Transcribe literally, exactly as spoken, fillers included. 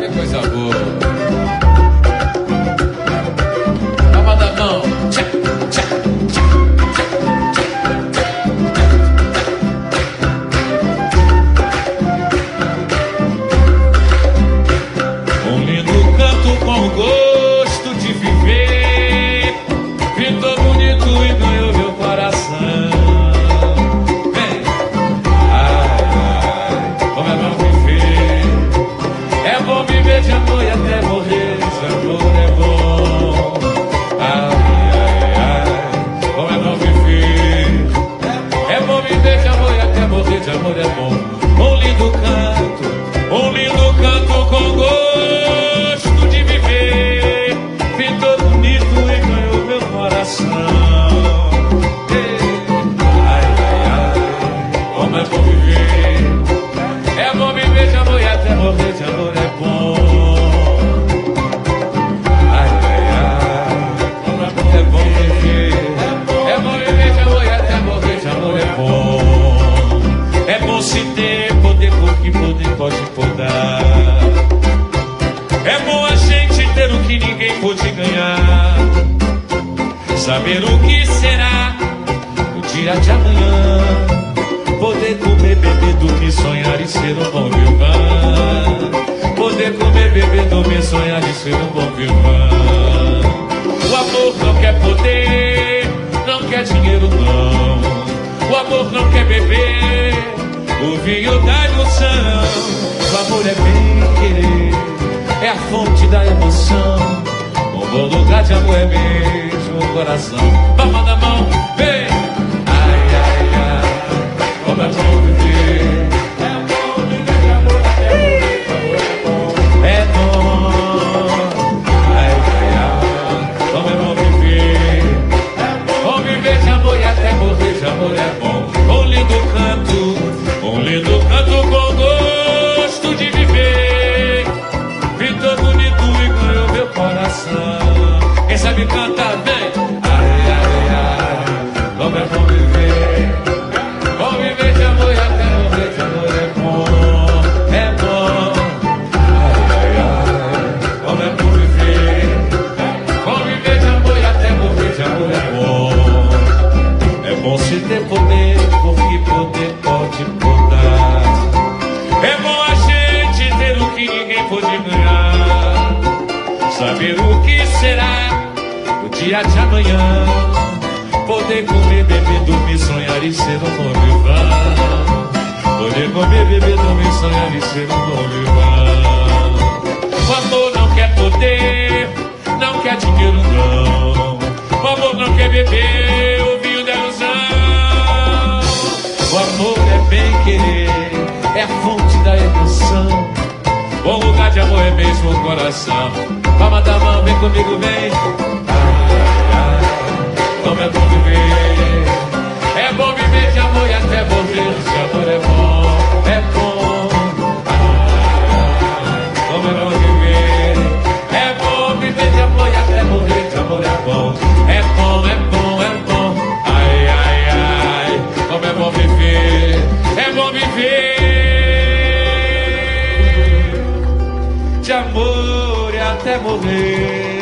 Que coisa boa. Palma da mão. Tchá, tchá, tchá, tchá, tchá. Um lindo canto com gosto de viver, pintou bonito e ganhou meu coração. Vem. Ai, ai, como é bom viver. É bom viver de amor e até morrer de amor é bom. Ai, ai, ai, como é bom viver. É bom viver de amor e até morrer de amor é bom. Um lindo canto, um lindo canto com gosto de viver, pintou bonito e ganhou meu coração. Ai, ai, ai, como é bom viver. É bom viver de amor e até morrer de amor é bom. Ai, ai, ai, como é bom, é bom viver. É bom viver de amor e até morrer de amor é bom. É bom se ter poder, porque poder pode podar. É bom a gente ter o que ninguém pôde ganhar. Saber o que será o dia de amanhã. Poder comer, beber, dormir, sonhar e ser um bom vilão. Poder comer, beber, dormir, sonhar e ser um bom vilão. O amor não quer poder, não quer dinheiro não. O amor não quer beber o vinho da ilusão. O amor é bem querer, é a fonte da emoção. Um bom lugar de amor é mesmo o coração. Palma da mão, vem! Ai, ai, ai, como é bom viver. É bom viver de amor até morrer, amor é bom. É bom. Ai, ai, ai, como é bom viver. É bom viver de amor e até morrer de amor é bom. Um lindo canto, um lindo canto com gosto de viver, pintou bonito e ganhou meu coração. Quem sabe cantar bem? Ai, ai, ai, como é bom viver. Bom viver de amor e até morrer de amor é bom. É bom. Ai, ai, ai, como é bom viver. Bom viver de amor e até morrer de amor é bom. É bom se ter poder, porque poder pode podar. É bom a gente ter o que ninguém pode ganhar. Saber o que será o dia de amanhã. Poder comer, beber, dormir, sonhar e ser um bom vilão. Poder comer, beber, dormir, sonhar e ser um bom vilão. O amor não quer poder, não quer dinheiro não. O amor não quer beber o vinho da ilusão. O amor é bem querer, é a fonte da emoção. Bom lugar de amor é mesmo o coração. Palma da mão, vem comigo, vem. Ai, ai, como é bom viver. É bom viver de amor e até morrer de amor é bom. É bom. Ai, ai, como é bom viver. É bom viver de amor e até morrer de amor é bom. É bom, é bom, é bom. Ai, ai, ai, como é bom viver. É bom viver de amor e até morrer.